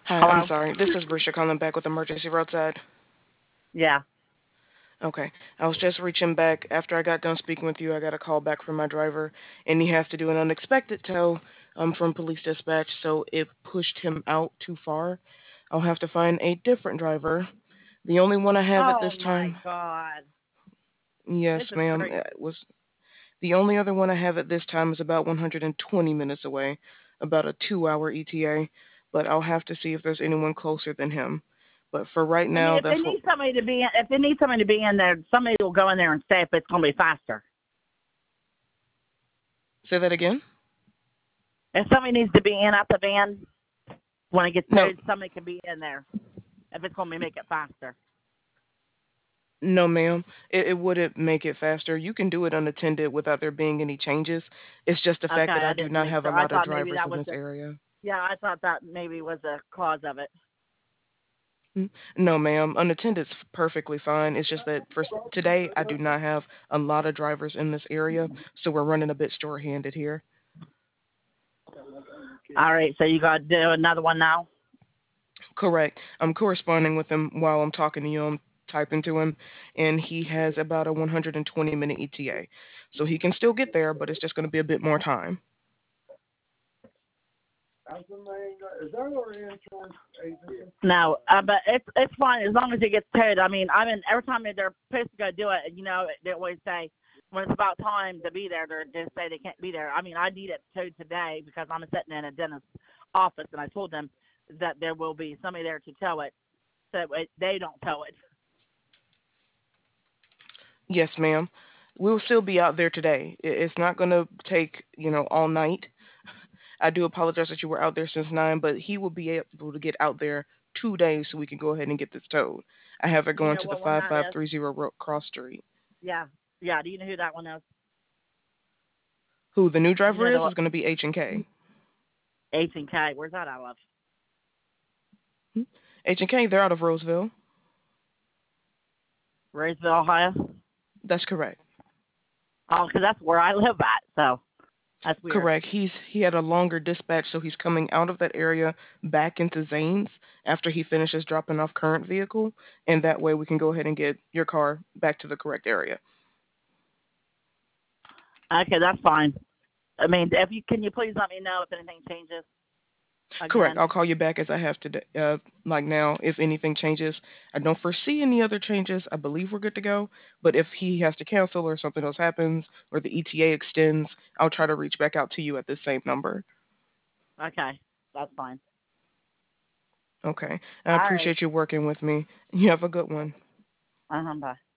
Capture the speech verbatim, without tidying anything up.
Hi, I'm Hello? sorry. This is Brisha calling back with Emergency Roadside. Yeah. Okay, I was just reaching back. After I got done speaking with you, I got a call back from my driver, and he has to do an unexpected tow um, from police dispatch, so it pushed him out too far. I'll have to find a different driver. The only one I have at Oh this my time, God. This yes, is ma'am, crazy. uh, was the only other one I have at this time is about one hundred twenty minutes away, about a two-hour E T A, but I'll have to see if there's anyone closer than him. But for right I mean, now, if they that's what. need somebody to be in, if they need somebody to be in there, somebody will go in there and stay if it's going to be faster. Say that again? If somebody needs to be in at the van when it gets No, towed, somebody can be in there if it's going to make it faster. No, ma'am. It, it wouldn't make it faster. You can do it unattended without there being any changes. It's just the Okay, fact that I I do didn't not make have a sure. I lot of thought maybe drivers that in was this the, area. yeah, I thought that maybe was the cause of it. Mm, No, ma'am. Unattended's perfectly fine. It's just that for s- today, I do not have a lot of drivers in this area, so we're running a bit short-handed here. All right, so you got to do another one now? Correct. I'm corresponding with him while I'm talking to you. I'm typing to him, and he has about a one hundred twenty minute E T A. So he can still get there, but it's just going to be a bit more time. No, uh, but it's it's fine as long as it gets towed. I mean, I mean, every time they're supposed to go do it, you know, they always say when it's about time to be there, they just say they can't be there. I mean, I need it towed today because I'm sitting in a dentist's office, and I told them that there will be somebody there to tow it, so it, they don't tow it. Yes, ma'am. We'll still be out there today. I- It's not going to take, you know, all night. I do apologize that you were out there since nine, but he will be able to get out there two days so we can go ahead and get this towed. I have it Do you going know to the what one that is? five five three zero Ro- Cross Street. Yeah, yeah. Do you know who that one is? Who the new You driver know is the is going to be H and K. H and K. Where's that out of? H and K, they're out of Roseville. Roseville, Ohio. That's correct. Oh, because that's where I live at. So that's weird. Correct. He's he had a longer dispatch, so he's coming out of that area back into Zanes after he finishes dropping off current vehicle, and that way we can go ahead and get your car back to the correct area. Okay, that's fine. I mean, if you can you please let me know if anything changes Correct. again. I'll call you back as I have today. Uh, like now, if anything changes, I don't foresee any other changes. I believe we're good to go. But if he has to cancel or something else happens or the E T A extends, I'll try to reach back out to you at this same number. Okay, that's fine. Okay. I All right. appreciate you working with me. You have a good one. Uh-huh, bye.